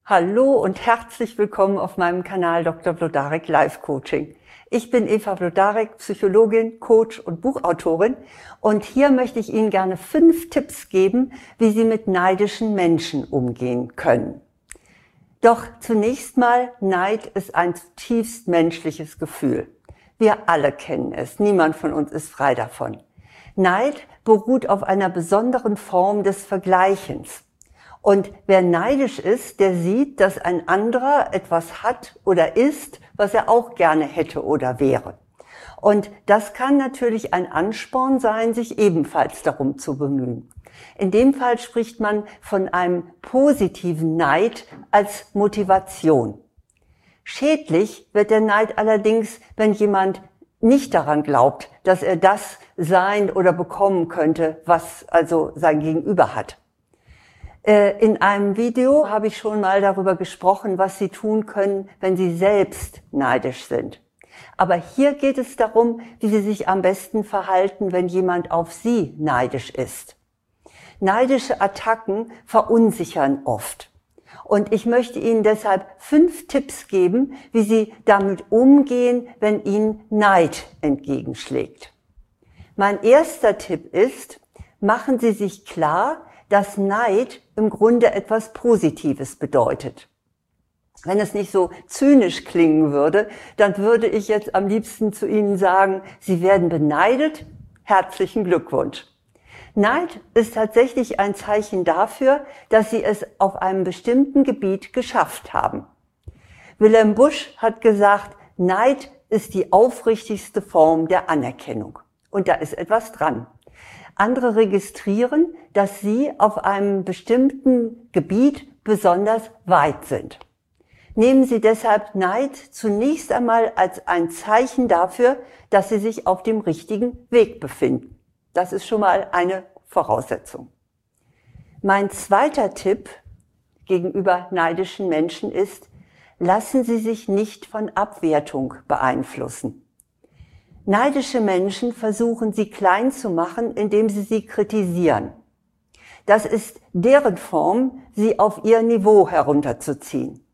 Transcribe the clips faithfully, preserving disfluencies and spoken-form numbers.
Hallo und herzlich willkommen auf meinem Kanal Doktor Wlodarek Life Coaching. Ich bin Eva Wlodarek, Psychologin, Coach und Buchautorin und hier möchte ich Ihnen gerne fünf Tipps geben, wie Sie mit neidischen Menschen umgehen können. Doch zunächst mal, Neid ist ein zutiefst menschliches Gefühl. Wir alle kennen es, niemand von uns ist frei davon. Neid beruht auf einer besonderen Form des Vergleichens. Und wer neidisch ist, der sieht, dass ein anderer etwas hat oder ist, was er auch gerne hätte oder wäre. Und das kann natürlich ein Ansporn sein, sich ebenfalls darum zu bemühen. In dem Fall spricht man von einem positiven Neid als Motivation. Schädlich wird der Neid allerdings, wenn jemand nicht daran glaubt, dass er das sein oder bekommen könnte, was also sein Gegenüber hat. In einem Video habe ich schon mal darüber gesprochen, was Sie tun können, wenn Sie selbst neidisch sind. Aber hier geht es darum, wie Sie sich am besten verhalten, wenn jemand auf Sie neidisch ist. Neidische Attacken verunsichern oft. Und ich möchte Ihnen deshalb fünf Tipps geben, wie Sie damit umgehen, wenn Ihnen Neid entgegenschlägt. Mein erster Tipp ist, machen Sie sich klar, dass Neid im Grunde etwas Positives bedeutet. Wenn es nicht so zynisch klingen würde, dann würde ich jetzt am liebsten zu Ihnen sagen, Sie werden beneidet, herzlichen Glückwunsch. Neid ist tatsächlich ein Zeichen dafür, dass Sie es auf einem bestimmten Gebiet geschafft haben. Wilhelm Busch hat gesagt, Neid ist die aufrichtigste Form der Anerkennung. Und da ist etwas dran. Andere registrieren, dass sie auf einem bestimmten Gebiet besonders weit sind. Nehmen Sie deshalb Neid zunächst einmal als ein Zeichen dafür, dass Sie sich auf dem richtigen Weg befinden. Das ist schon mal eine Voraussetzung. Mein zweiter Tipp gegenüber neidischen Menschen ist, lassen Sie sich nicht von Abwertung beeinflussen. Neidische Menschen versuchen, sie klein zu machen, indem sie sie kritisieren. Das ist deren Form, sie auf ihr Niveau herunterzuziehen.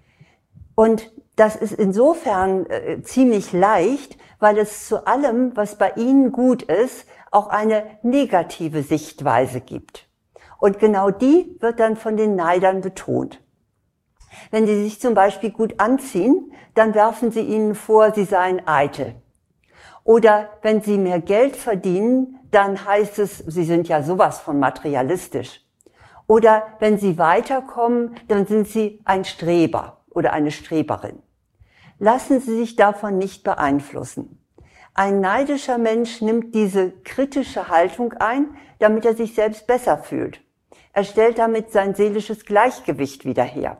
Und das ist insofern äh, ziemlich leicht, weil es zu allem, was bei ihnen gut ist, auch eine negative Sichtweise gibt. Und genau die wird dann von den Neidern betont. Wenn sie sich zum Beispiel gut anziehen, dann werfen sie ihnen vor, sie seien eitel. Oder wenn sie mehr Geld verdienen, dann heißt es, sie sind ja sowas von materialistisch. Oder wenn sie weiterkommen, dann sind sie ein Streber oder eine Streberin. Lassen Sie sich davon nicht beeinflussen. Ein neidischer Mensch nimmt diese kritische Haltung ein, damit er sich selbst besser fühlt. Er stellt damit sein seelisches Gleichgewicht wieder her.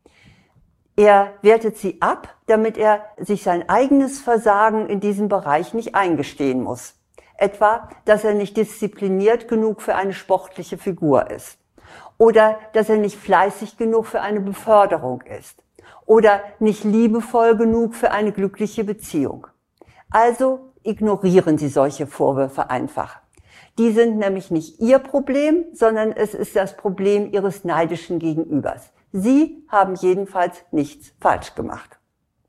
Er wertet sie ab, damit er sich sein eigenes Versagen in diesem Bereich nicht eingestehen muss. Etwa, dass er nicht diszipliniert genug für eine sportliche Figur ist. Oder dass er nicht fleißig genug für eine Beförderung ist. Oder nicht liebevoll genug für eine glückliche Beziehung. Also ignorieren Sie solche Vorwürfe einfach. Die sind nämlich nicht Ihr Problem, sondern es ist das Problem Ihres neidischen Gegenübers. Sie haben jedenfalls nichts falsch gemacht.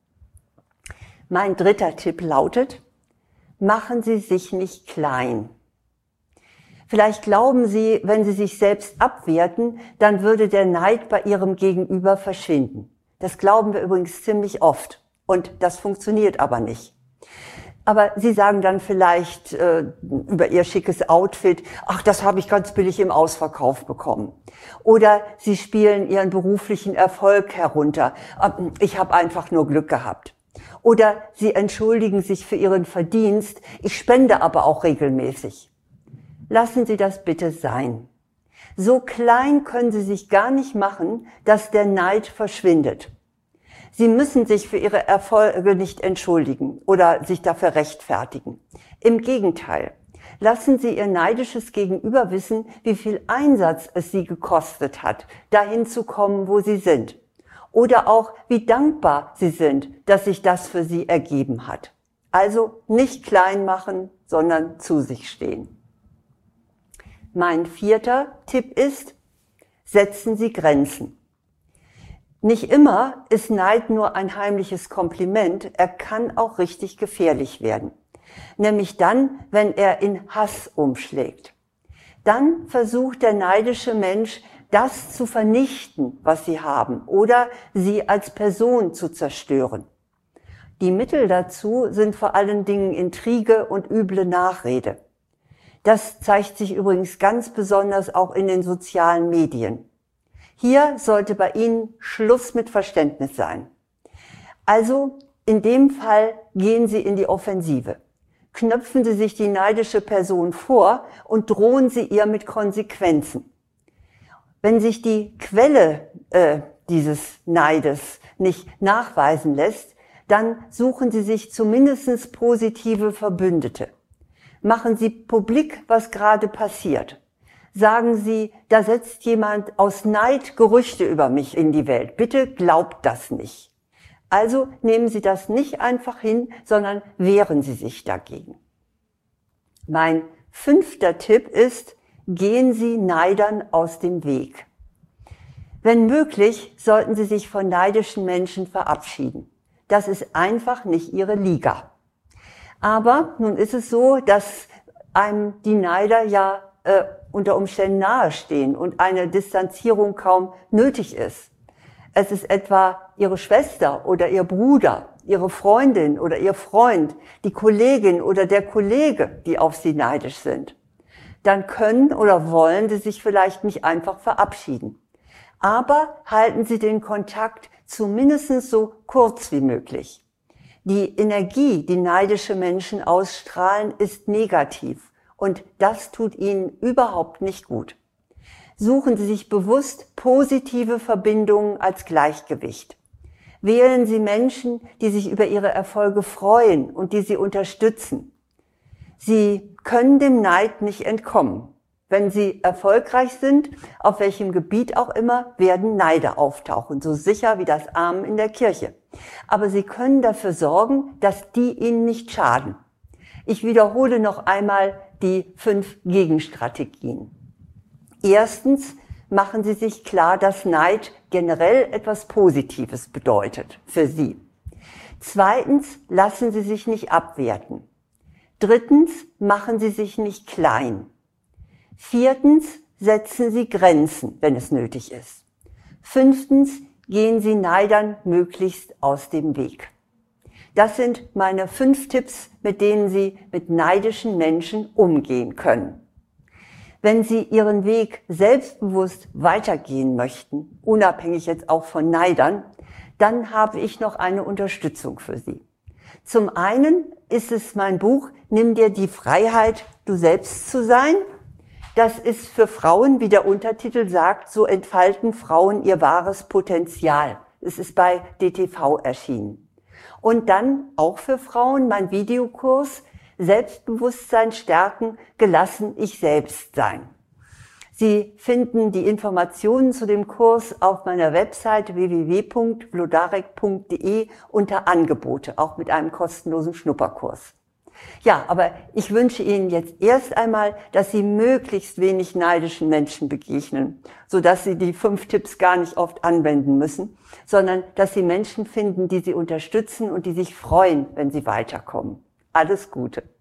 Mein dritter Tipp lautet, machen Sie sich nicht klein. Vielleicht glauben Sie, wenn Sie sich selbst abwerten, dann würde der Neid bei Ihrem Gegenüber verschwinden. Das glauben wir übrigens ziemlich oft und das funktioniert aber nicht. Aber Sie sagen dann vielleicht äh, über Ihr schickes Outfit, ach, das habe ich ganz billig im Ausverkauf bekommen. Oder Sie spielen Ihren beruflichen Erfolg herunter. Ich habe einfach nur Glück gehabt. Oder Sie entschuldigen sich für Ihren Verdienst, ich spende aber auch regelmäßig. Lassen Sie das bitte sein. So klein können Sie sich gar nicht machen, dass der Neid verschwindet. Sie müssen sich für Ihre Erfolge nicht entschuldigen oder sich dafür rechtfertigen. Im Gegenteil, lassen Sie Ihr neidisches Gegenüber wissen, wie viel Einsatz es Sie gekostet hat, dahin zu kommen, wo Sie sind. Oder auch, wie dankbar Sie sind, dass sich das für Sie ergeben hat. Also nicht klein machen, sondern zu sich stehen. Mein vierter Tipp ist, setzen Sie Grenzen. Nicht immer ist Neid nur ein heimliches Kompliment, er kann auch richtig gefährlich werden. Nämlich dann, wenn er in Hass umschlägt. Dann versucht der neidische Mensch, das zu vernichten, was sie haben, oder sie als Person zu zerstören. Die Mittel dazu sind vor allen Dingen Intrige und üble Nachrede. Das zeigt sich übrigens ganz besonders auch in den sozialen Medien. Hier sollte bei Ihnen Schluss mit Verständnis sein. Also in dem Fall gehen Sie in die Offensive. Knöpfen Sie sich die neidische Person vor und drohen Sie ihr mit Konsequenzen. Wenn sich die Quelle äh, dieses Neides nicht nachweisen lässt, dann suchen Sie sich zumindest positive Verbündete. Machen Sie publik, was gerade passiert. Sagen Sie, da setzt jemand aus Neid Gerüchte über mich in die Welt. Bitte glaubt das nicht. Also nehmen Sie das nicht einfach hin, sondern wehren Sie sich dagegen. Mein fünfter Tipp ist, gehen Sie Neidern aus dem Weg. Wenn möglich, sollten Sie sich von neidischen Menschen verabschieden. Das ist einfach nicht Ihre Liga. Aber nun ist es so, dass einem die Neider ja äh, unter Umständen nahestehen und eine Distanzierung kaum nötig ist. Es ist etwa Ihre Schwester oder Ihr Bruder, Ihre Freundin oder Ihr Freund, die Kollegin oder der Kollege, die auf Sie neidisch sind. Dann können oder wollen Sie sich vielleicht nicht einfach verabschieden. Aber halten Sie den Kontakt zumindest so kurz wie möglich. Die Energie, die neidische Menschen ausstrahlen, ist negativ und das tut ihnen überhaupt nicht gut. Suchen Sie sich bewusst positive Verbindungen als Gleichgewicht. Wählen Sie Menschen, die sich über Ihre Erfolge freuen und die Sie unterstützen. Sie können dem Neid nicht entkommen. Wenn Sie erfolgreich sind, auf welchem Gebiet auch immer, werden Neider auftauchen, so sicher wie das Amen in der Kirche. Aber Sie können dafür sorgen, dass die Ihnen nicht schaden. Ich wiederhole noch einmal die fünf Gegenstrategien. Erstens, machen Sie sich klar, dass Neid generell etwas Positives bedeutet für Sie. Zweitens, lassen Sie sich nicht abwerten. Drittens, machen Sie sich nicht klein. Viertens, setzen Sie Grenzen, wenn es nötig ist. Fünftens, gehen Sie Neidern möglichst aus dem Weg. Das sind meine fünf Tipps, mit denen Sie mit neidischen Menschen umgehen können. Wenn Sie Ihren Weg selbstbewusst weitergehen möchten, unabhängig jetzt auch von Neidern, dann habe ich noch eine Unterstützung für Sie. Zum einen ist es mein Buch Nimm dir die Freiheit, du selbst zu sein. Das ist für Frauen, wie der Untertitel sagt, so entfalten Frauen ihr wahres Potenzial. Es ist bei D T V erschienen. Und dann auch für Frauen mein Videokurs Selbstbewusstsein stärken, gelassen ich selbst sein. Sie finden die Informationen zu dem Kurs auf meiner Website w w w punkt vlodarek punkt de unter Angebote, auch mit einem kostenlosen Schnupperkurs. Ja, aber ich wünsche Ihnen jetzt erst einmal, dass Sie möglichst wenig neidischen Menschen begegnen, sodass Sie die fünf Tipps gar nicht oft anwenden müssen, sondern dass Sie Menschen finden, die Sie unterstützen und die sich freuen, wenn Sie weiterkommen. Alles Gute.